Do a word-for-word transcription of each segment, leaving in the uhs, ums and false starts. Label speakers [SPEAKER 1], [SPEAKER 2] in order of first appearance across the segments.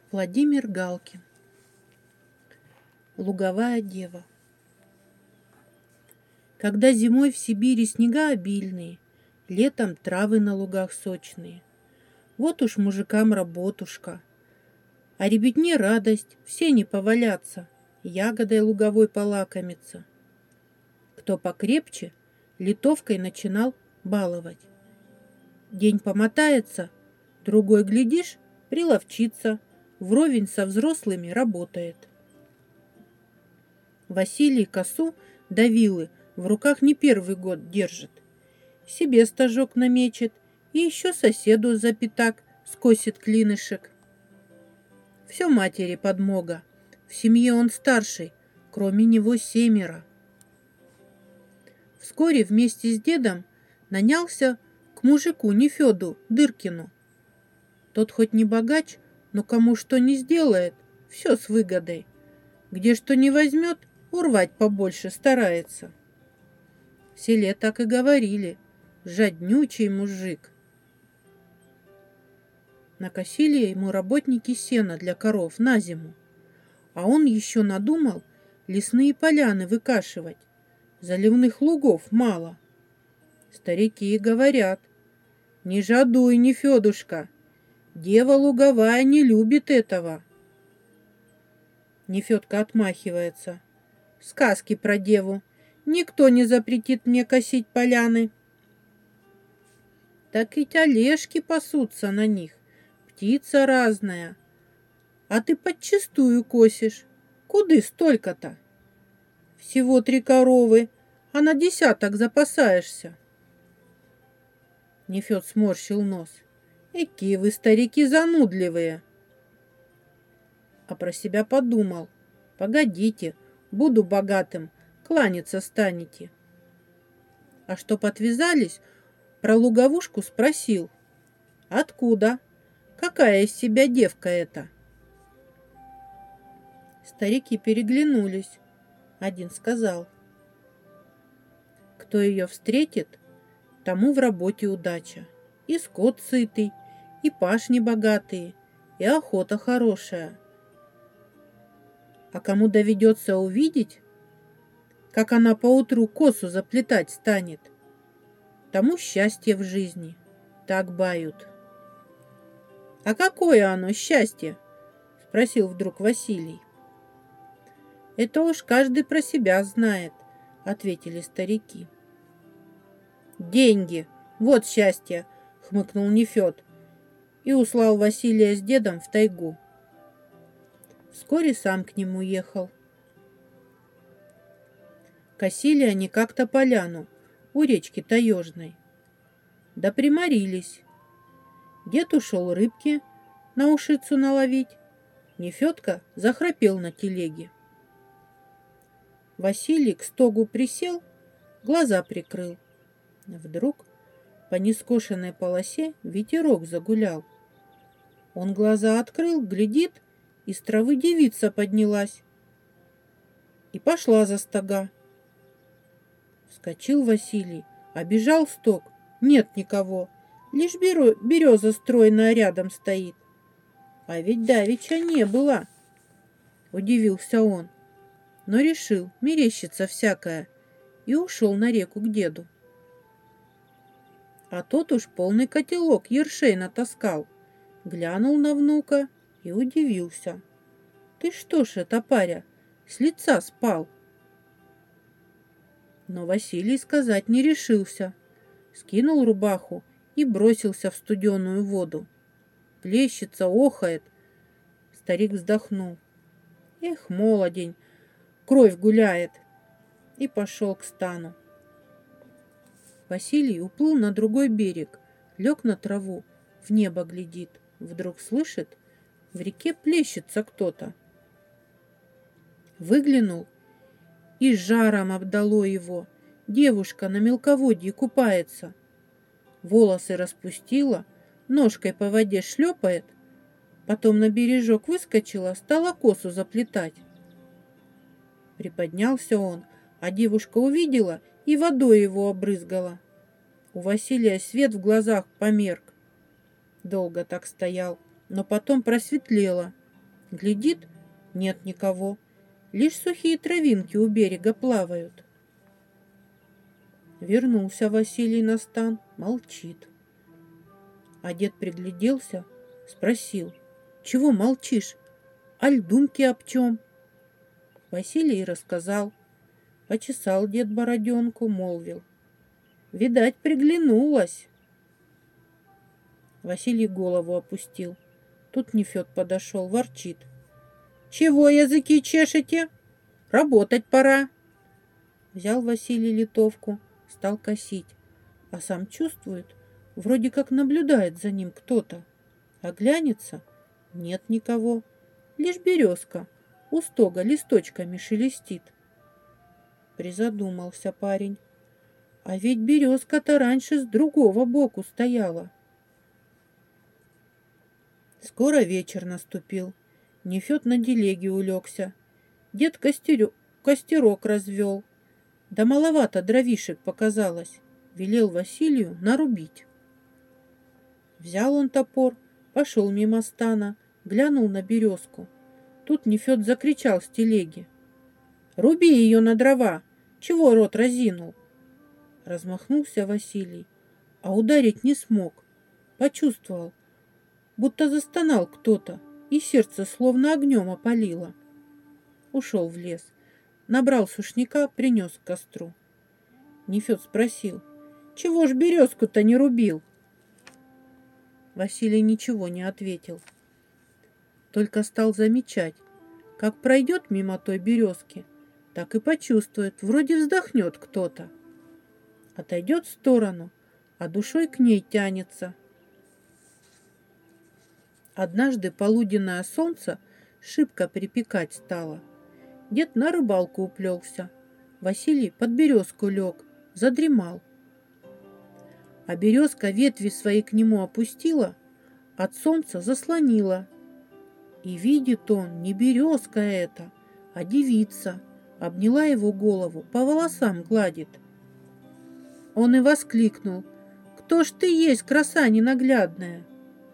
[SPEAKER 1] Владимир Галкин. Луговая дева. Когда зимой в Сибири снега обильные, летом травы на лугах сочные, вот уж мужикам работушка, а ребятне радость, все не повалятся, ягодой луговой полакомиться. Кто покрепче, литовкой начинал баловать. День помотается, другой, глядишь, приловчится, вровень со взрослыми работает. Василий косу до вилы в руках не первый год держит. Себе стажок намечет и еще соседу за пятак скосит клинышек. Все матери подмога. В семье он старший, кроме него семеро. Вскоре вместе с дедом нанялся к мужику Нефёду Дыркину. Тот хоть не богач, но кому что не сделает, все с выгодой. Где что не возьмет, урвать побольше старается. В селе так и говорили: жаднючий мужик. Накосили ему работники сена для коров на зиму, а он еще надумал лесные поляны выкашивать. Заливных лугов мало. Старики и говорят: не жадуй, Нефёдушка, дева луговая не любит этого. Нефёдка отмахивается: сказки про деву. Никто не запретит мне косить поляны. Так ведь олешки пасутся на них, птица разная. А ты подчистую косишь. Куды столько-то? Всего три коровы, а на десяток запасаешься. Нефёд сморщил нос. Экие вы, старики, занудливые. А про себя подумал: погодите, буду богатым, кланяться станете. А чтоб отвязались, про луговушку спросил: откуда? Какая из себя девка эта? Старики переглянулись. Один сказал: кто ее встретит, тому в работе удача. И скот сытый, и пашни богатые, и охота хорошая. А кому доведется увидеть, как она поутру косу заплетать станет, тому счастье в жизни. Так бают. А какое оно счастье? Спросил вдруг Василий. Это уж каждый про себя знает, ответили старики. Деньги, вот счастье, хмыкнул Нефёд и услал Василия с дедом в тайгу. Вскоре сам к нему ехал. Косили они как-то поляну у речки Таежной. Да приморились. Дед ушел рыбки на ушицу наловить. Нефёдка захрапел на телеге. Василий к стогу присел, глаза прикрыл. Вдруг по нескошенной полосе ветерок загулял. Он глаза открыл, глядит, из травы девица поднялась и пошла за стога. Вскочил Василий, обежал стог. Нет никого, лишь береза стройная рядом стоит. А ведь давеча не было, удивился он, но решил, мерещится всякое, и ушел на реку к деду. А тот уж полный котелок ершей натаскал, глянул на внука и удивился. Ты что ж это, паря, с лица спал? Но Василий сказать не решился. Скинул рубаху и бросился в студеную воду. Плещется, охает. Старик вздохнул. Эх, молодень, кровь гуляет. И пошел к стану. Василий уплыл на другой берег, лег на траву, в небо глядит. Вдруг слышит, в реке плещется кто-то. Выглянул, и жаром обдало его. Девушка на мелководье купается. Волосы распустила, ножкой по воде шлепает, потом на бережок выскочила, стала косу заплетать. Приподнялся он, а девушка увидела и водой его обрызгала. У Василия свет в глазах померк. Долго так стоял, но потом просветлело. Глядит, нет никого, лишь сухие травинки у берега плавают. Вернулся Василий на стан, молчит. А дед пригляделся, спросил: «Чего молчишь? Аль думки об чем?» Василий рассказал. Почесал дед бороденку, молвил: «Видать, приглянулась». Василий голову опустил. Тут Нефёд подошел, ворчит: «Чего языки чешете? Работать пора». Взял Василий литовку, стал косить, а сам чувствует, вроде как наблюдает за ним кто-то. Оглянется — нет никого, лишь березка у стога листочками шелестит. Призадумался парень. А ведь березка-то раньше с другого боку стояла. Скоро вечер наступил. Нефёд на телеге улегся. Дед костерё... костерок развел. Да маловато дровишек показалось. Велел Василию нарубить. Взял он топор, пошел мимо стана, глянул на березку. Тут Нефёд закричал с телеги: «Руби ее на дрова! Чего рот разинул?» Размахнулся Василий, а ударить не смог. Почувствовал, будто застонал кто-то, и сердце словно огнем опалило. Ушел в лес, набрал сушняка, принес к костру. Нефёд спросил: «Чего ж березку-то не рубил?» Василий ничего не ответил, только стал замечать, как пройдет мимо той березки, так и почувствует, вроде вздохнет кто-то. Отойдет в сторону, а душой к ней тянется. Однажды полуденное солнце шибко припекать стало. Дед на рыбалку уплелся. Василий под березку лег, задремал. А березка ветви свои к нему опустила, от солнца заслонила. И видит он, не березка это, а девица. Обняла его голову, по волосам гладит. Он и воскликнул: «Кто ж ты есть, краса ненаглядная?»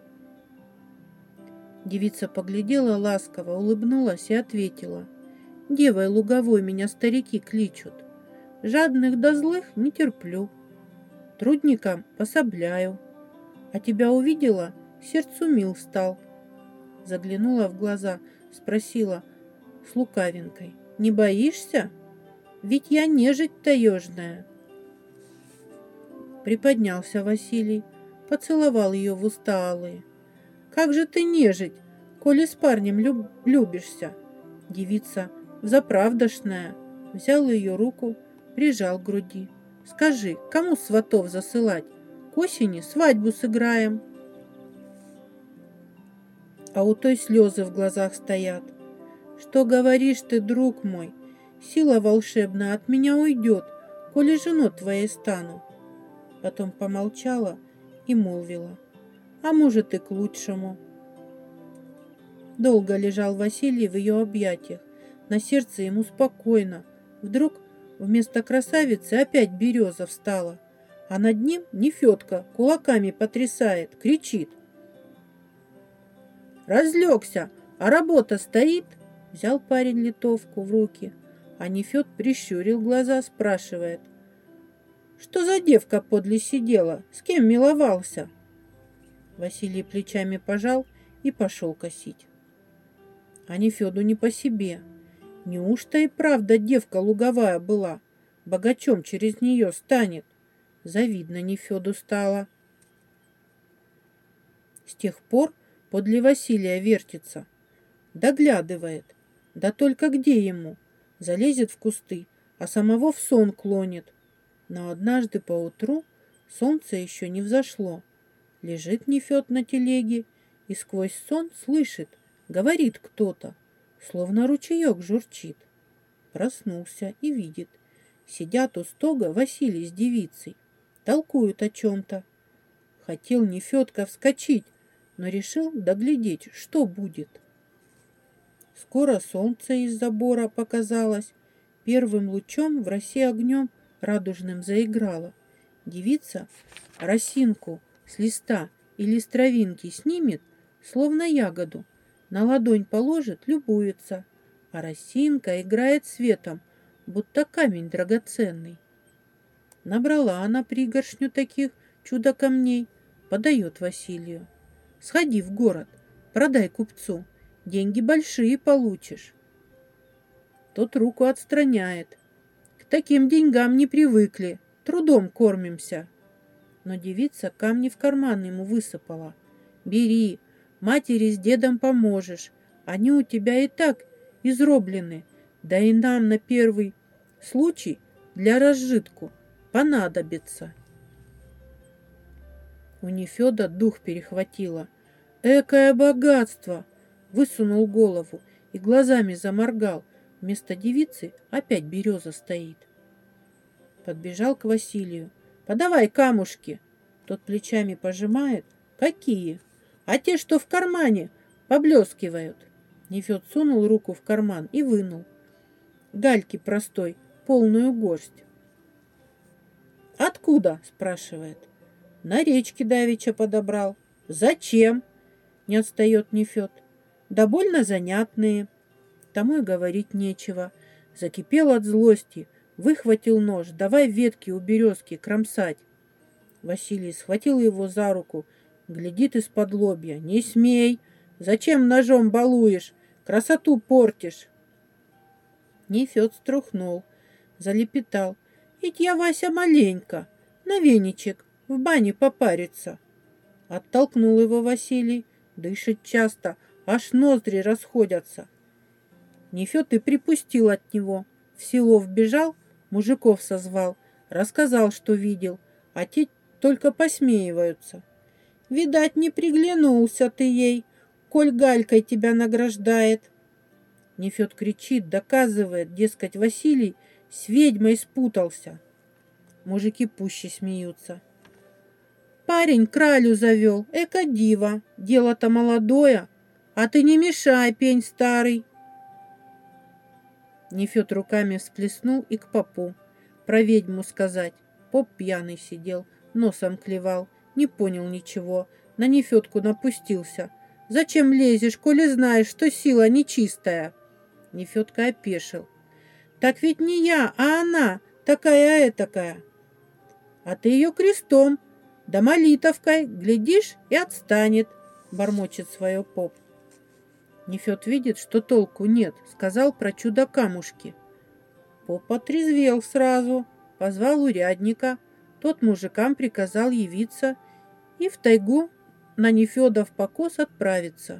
[SPEAKER 1] Девица поглядела ласково, улыбнулась и ответила: «Девой луговой меня старики кличут. Жадных да злых не терплю, трудникам пособляю. А тебя увидела, сердцу мил стал». Заглянула в глаза, спросила с лукавинкой: «Не боишься? Ведь я нежить таежная». Приподнялся Василий, поцеловал ее в уста алые. «Как же ты нежить, коли с парнем люб любишься?» Девица взаправдошная, взял ее руку, прижал к груди. «Скажи, кому сватов засылать? К осени свадьбу сыграем». А у той слезы в глазах стоят. «Что говоришь ты, друг мой? Сила волшебная от меня уйдет, коли женой твоей стану». Потом помолчала и молвила: «А может, и к лучшему». Долго лежал Василий в ее объятиях. На сердце ему спокойно. Вдруг вместо красавицы опять береза встала, а над ним Нефёдка кулаками потрясает, кричит: «Разлегся, а работа стоит!» Взял парень литовку в руки, а Нефёд прищурил глаза, спрашивает: «Что за девка подле сидела? С кем миловался?» Василий плечами пожал и пошел косить. А Нефёду не по себе. Неужто и правда девка луговая была? Богачом через нее станет. Завидно Нефёду стало. С тех пор подле Василия вертится, доглядывает. Да только где ему? Залезет в кусты, а самого в сон клонит. Но однажды поутру солнце еще не взошло. Лежит Нефёд на телеге и сквозь сон слышит, говорит кто-то, словно ручеек журчит. Проснулся и видит, сидят у стога Василий с девицей, толкуют о чем-то. Хотел Нефёдка вскочить, но решил доглядеть, что будет. Скоро солнце из забора показалось, первым лучом в росе огнем радужным заиграла. Девица росинку с листа или с травинки снимет, словно ягоду, На ладонь положит, любуется, а росинка играет светом, будто камень драгоценный. Набрала она пригоршню таких чудо-камней, подает Василию. Сходи в город, продай купцу, деньги большие получишь. Тот руку отстраняет. К таким деньгам не привыкли, трудом кормимся. Но девица камни в карман ему высыпала. Бери, матери с дедом поможешь, они у тебя и так изроблены, да и нам на первый случай для разжитку понадобится. У Нефёда дух перехватило. Экое богатство! Высунул голову и глазами заморгал. Вместо девицы опять береза стоит. Подбежал к Василию. Подавай камушки. Тот плечами пожимает. Какие? А те, что в кармане, поблескивают. Нефёд сунул руку в карман и вынул. Гальки простой, полную горсть. «Откуда?» – спрашивает. «На речке давеча подобрал». «Зачем?» – не отстает Нефёд. «Да больно занятные». Тому и говорить нечего. Закипел от злости, выхватил нож. «Давай ветки у березки кромсать». Василий схватил его за руку, глядит из-под лобья. «Не смей! Зачем ножом балуешь? Красоту портишь!» Нефёд струхнул, залепетал. «Ведь я, Вася, маленько, на веничек, в бане попариться». Оттолкнул его Василий, дышит часто, аж ноздри расходятся. Нефёд и припустил от него. В село вбежал, мужиков созвал, рассказал, что видел, а те только посмеиваются. «Видать, не приглянулся ты ей, коль галькой тебя награждает». Нефёд кричит, доказывает, дескать, Василий с ведьмой спутался. Мужики пуще смеются. «Парень кралю завел, эко диво, дело-то молодое, а ты не мешай, пень старый». Нефёд руками всплеснул и к попу. Про ведьму сказать. Поп пьяный сидел, носом клевал, не понял ничего, на Нефёдку напустился. «Зачем лезешь, коли знаешь, что сила нечистая?» Нефёдка опешил. «Так ведь не я, а она, такая-этакая». «А ты ее крестом, да молитовкой, глядишь, и отстанет», бормочет свое поп. Нефёд видит, что толку нет, сказал про чудо-камушки. Поп отрезвел сразу, позвал урядника, тот мужикам приказал явиться и в тайгу на Нефёдов покос отправиться.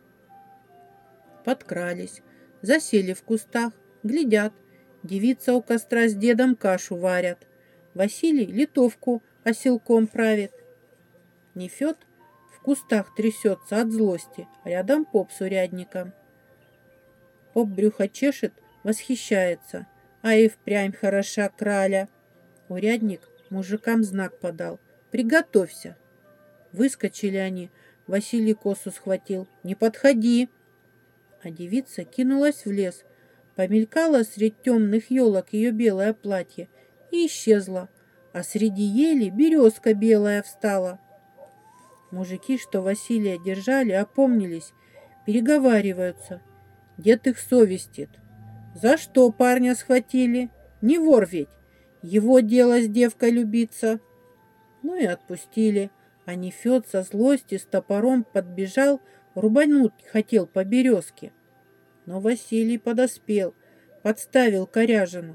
[SPEAKER 1] Подкрались, засели в кустах, глядят, девица у костра с дедом кашу варят, Василий литовку оселком правит. Нефёд в кустах трясется от злости, рядом поп с урядником. Поп брюхо чешет, восхищается, а и впрямь хороша краля. Урядник мужикам знак подал: «Приготовься». Выскочили они, Василий косу схватил: «Не подходи!» А девица кинулась в лес, помелькала среди темных елок ее белое платье и исчезла, а среди ели березка белая встала. Мужики, что Василия держали, опомнились, переговариваются. Дед их совестит. За что парня схватили? Не вор ведь, его дело с девкой любиться. Ну и отпустили, а Нефёд со злости с топором подбежал, рубануть хотел по березке. Но Василий подоспел, подставил коряжину.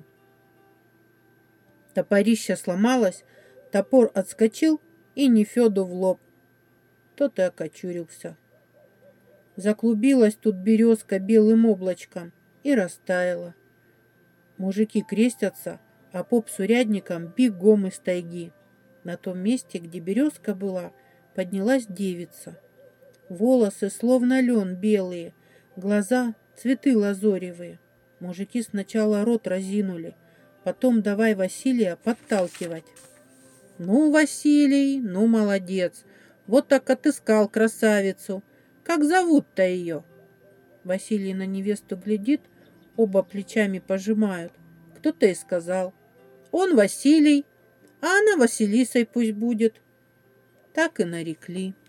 [SPEAKER 1] Топорище сломалось, топор отскочил и Нефёду в лоб. Тот и окочурился. Заклубилась тут березка белым облачком и растаяла. Мужики крестятся, а поп с урядником бегом из тайги. На том месте, где березка была, поднялась девица. Волосы словно лен белые, глаза цветы лазоревые. Мужики сначала рот разинули, потом давай Василия подталкивать. «Ну, Василий, ну, молодец, вот так отыскал красавицу. Как зовут-то ее?» Василий на невесту глядит, оба плечами пожимают. Кто-то и сказал: «Он Василий, а она Василисой пусть будет». Так и нарекли.